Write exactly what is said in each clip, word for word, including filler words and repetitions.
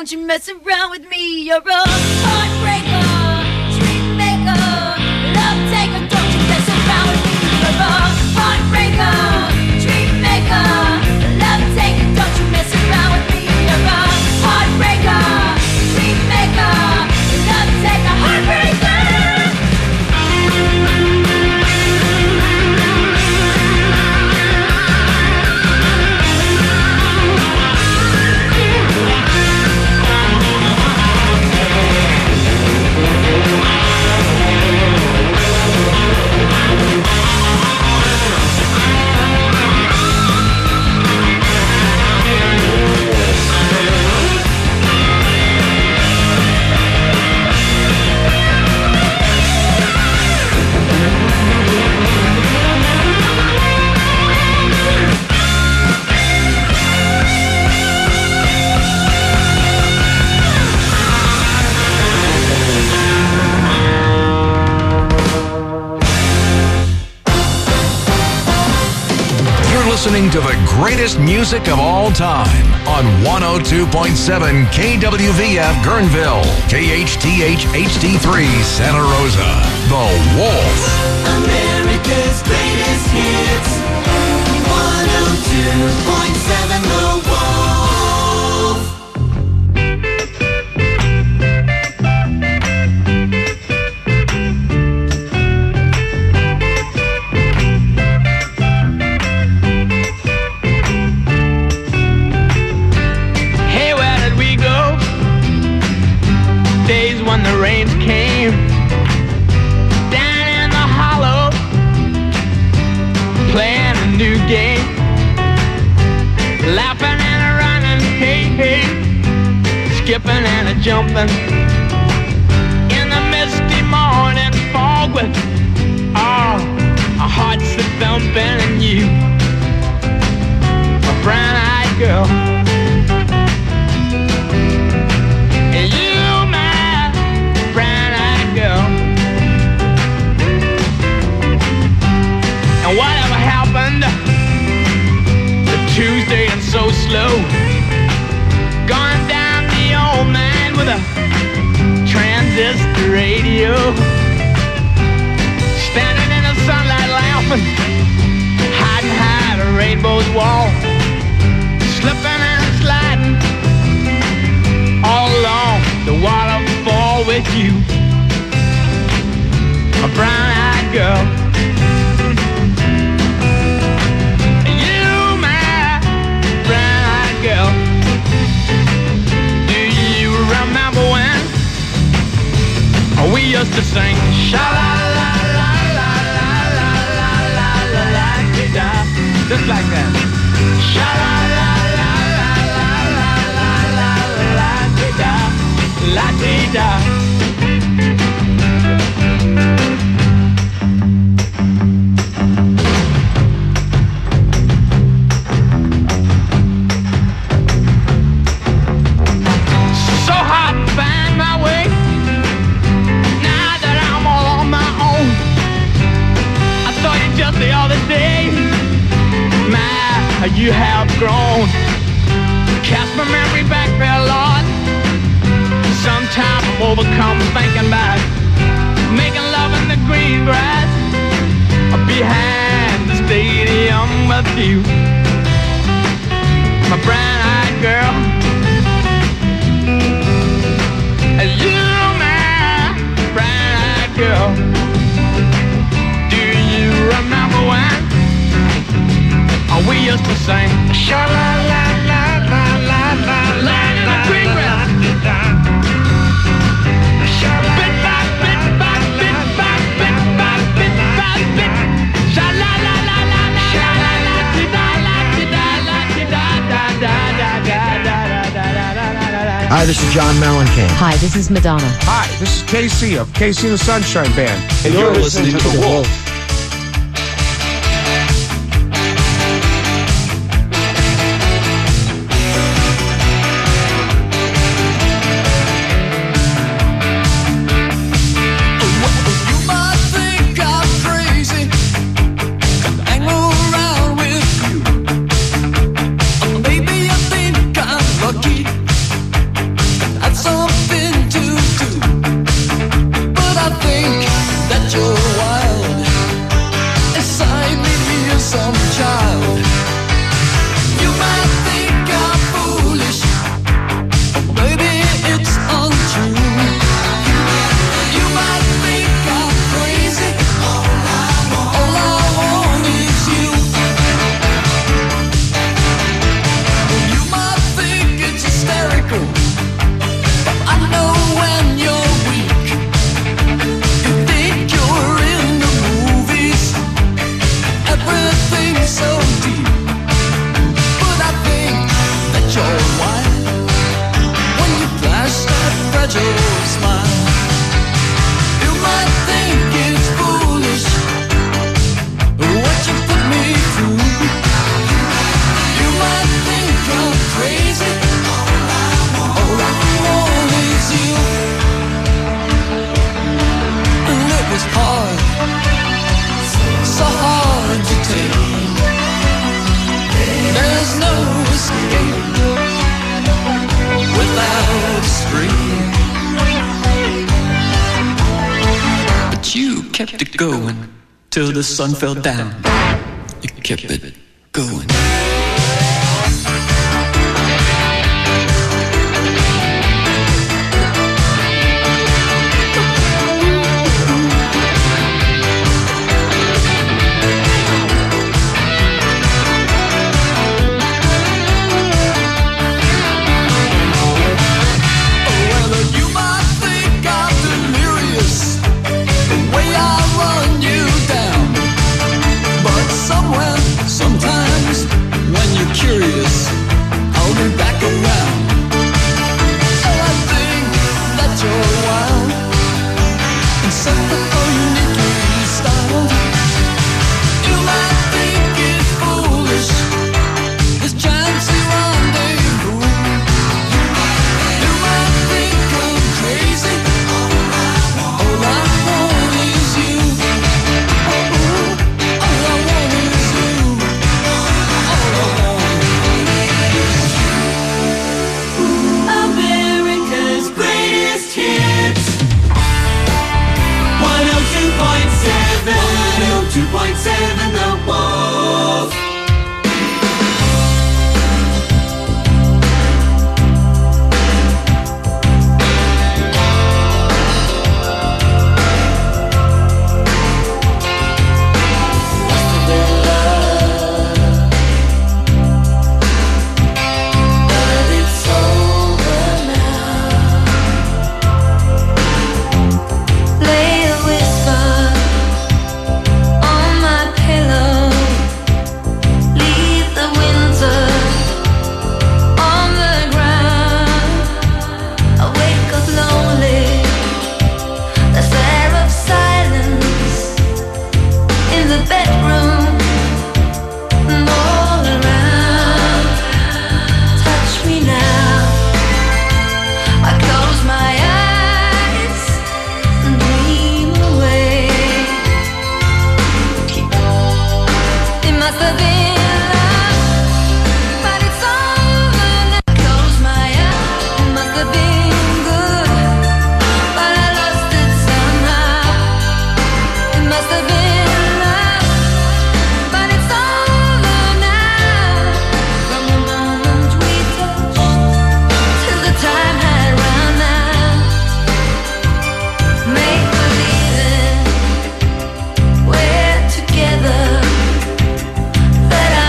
Don't you mess around with me. You're a heartbreaker, dream maker, love taker. Don't you mess around with me. You're a heartbreaker, dream maker, love taker. Don't you mess around with me. You're a heartbreaker, dream maker, love taker, heartbreaker. Listening to the greatest music of all time on one oh two point seven K W V F Guerneville, K H T H H D three Santa Rosa. The Wolf. America's greatest hits. one oh two point seven The Wolf. When the rains came down in the hollow, playing a new game, laughing and a running, hey, hey, skipping and a jumping in the misty morning fog with oh, our hearts a thumping and you, a brown-eyed girl. And whatever happened to Tuesday and so slow, going down the old man with a transistor radio, standing in the sunlight laughing, hiding behind a rainbow's wall, slipping and sliding all along the waterfall with you, a brown-eyed girl. Girl, do you remember when we used to sing sha la la la la la la la la la la da, just like that. Sha la la la la la la la la la la da, la da. The other day, my, you have grown. Cast my memory back there, Lord. Sometimes I'm overcome thinking about making love in the green grass behind the stadium with you, my brown-eyed girl. You, my brown-eyed girl. Remember when we used to sing sha la la la la la la la in the green grass, bit by bit by bit by bit by bit by bit, sha la la la la la la la di da la di da la di da da da da da da da da. Hi, this is John Mellencamp. Hi, this is Madonna. Hi, this is K C of K C and the Sunshine Band, and you're, you're listening, listening to The Wolf. Wolf. some child. You might think I'm foolish, baby, it's untrue. You might think I'm crazy, all I want, all I want is you. You might think it's hysterical, but I know when you're weak. You think you're in the movies, everything's so deep. But I think that you're wild when you flash that fragile smile. You might think it's foolish what you put me through. You might think I'm crazy, all I want is you. And it was hard, so hard to take. There's no escape without a scream. But you kept it going till the sun fell down. You kept it going. Well, you might think I'm delirious, the way I run you down. But somewhere, sometimes, when you're curious, I'll be back around. So I think that you're wild and somehow uniquely styled. You might think it's foolish, this chancy rendezvous. You might think I'm crazy, all I want is you. All I want is you. All I want is you. America's greatest hits. one oh two point seven. one oh two point seven The Wolf. But it's over now. Lay a whisper on my pillow. Leave the winter on the ground. I wake up lonely. There's air of silence in the bedroom and all around. Touch me now. I close my eyes and dream away. It must have been love, but it's over now. Close my eyes. It must have been good, but I lost it somehow. It must have been love, but it's over now. From the moment we touched till the time had run out. Make believing we're together, that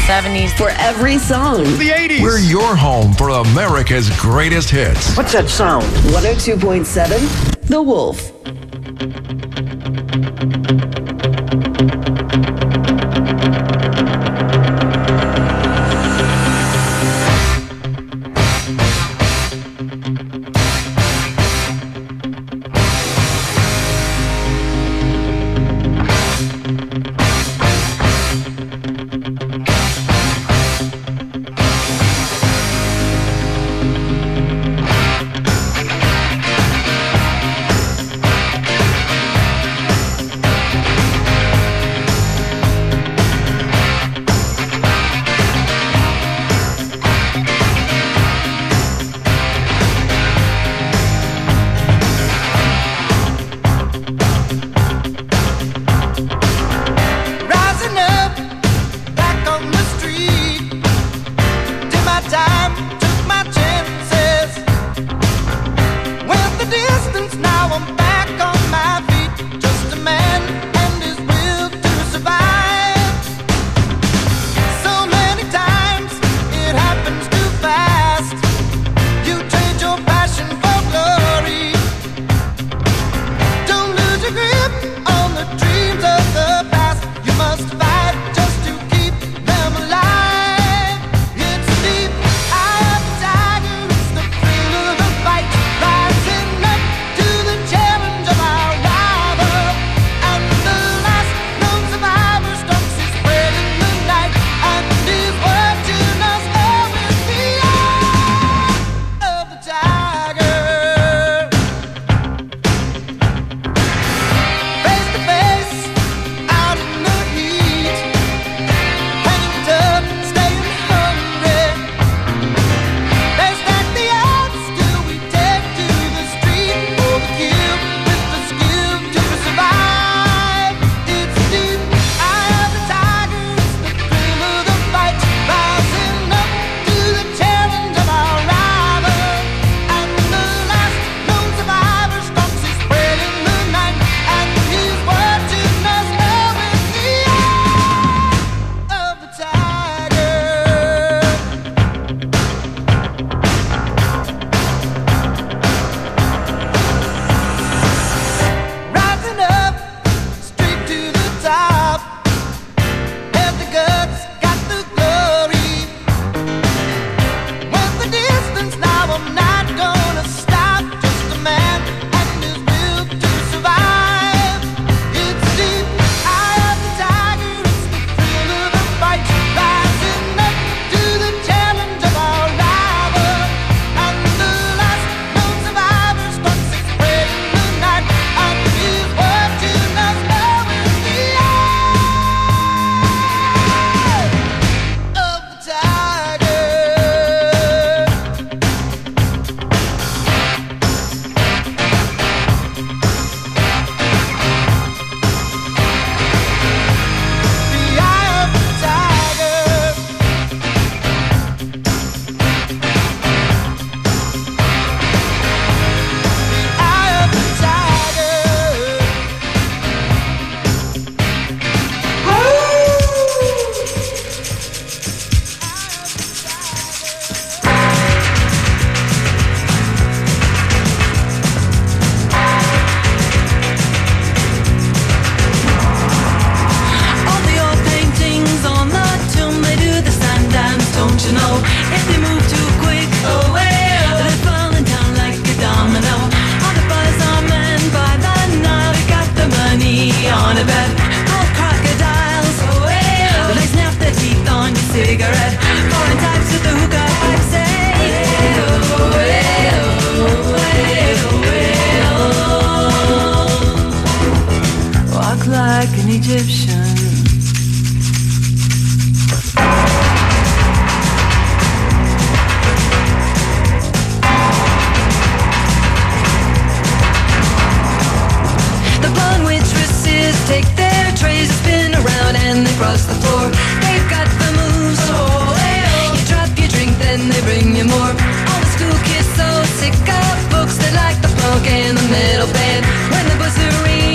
seventies. For every song. The eighties. We're your home for America's greatest hits. What's that sound? one oh two point seven, The Wolf.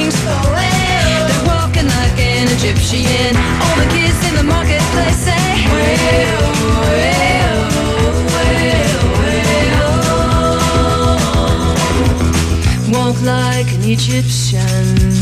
Egyptian. All the kids in the marketplace say Walk like an Egyptian.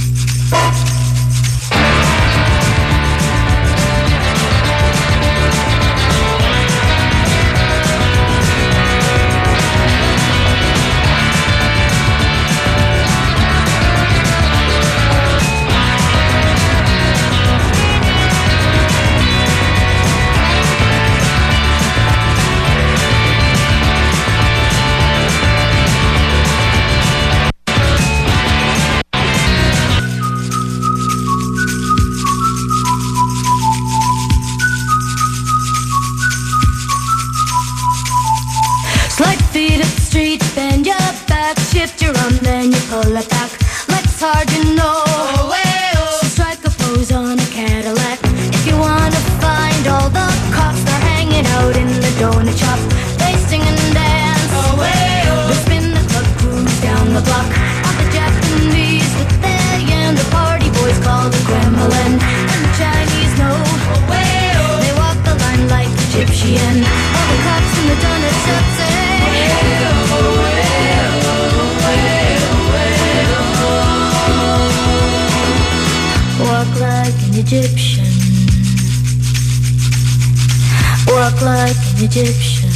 Slide feet up the street, bend your back, shift your arm, then you pull it back. Legs hard, you know. Oh, hey, oh. So strike a pose on a Cadillac. If you wanna find all the cops, they're hanging out in the donut shop. They sing and dance. Oh, hey, oh. They spin the club cruise down the block. All the Japanese with their yen, the party boys call the Kremlin. And the Chinese know. Oh, hey, oh. They walk the line like Egyptian. All the cops in the donut shop say. Walk like an Egyptian. Walk like an Egyptian.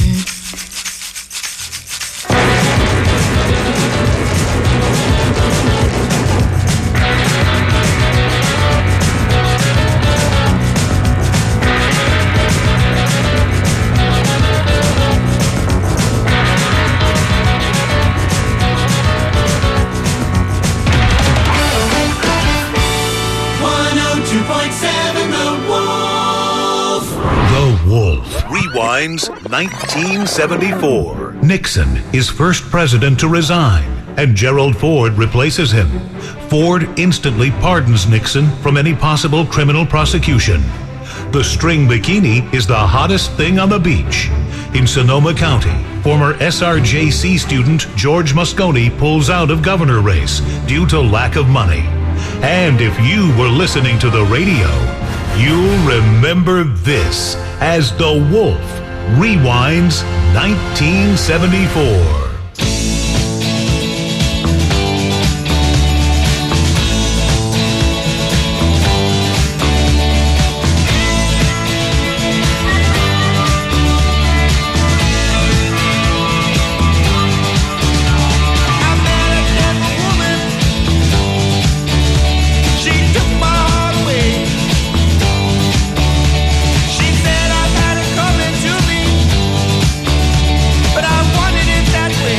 Rewinds nineteen seventy-four. Nixon is first president to resign, and Gerald Ford replaces him. Ford instantly pardons Nixon from any possible criminal prosecution. The string bikini is the hottest thing on the beach. In Sonoma County, former S R J C student George Moscone pulls out of governor race due to lack of money. And if you were listening to the radio, you'll remember this as The Wolf Rewinds nineteen seventy-four. That way.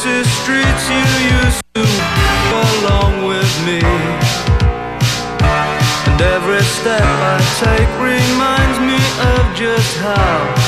empty streets you used to walk along with me. And every step I take reminds me of just how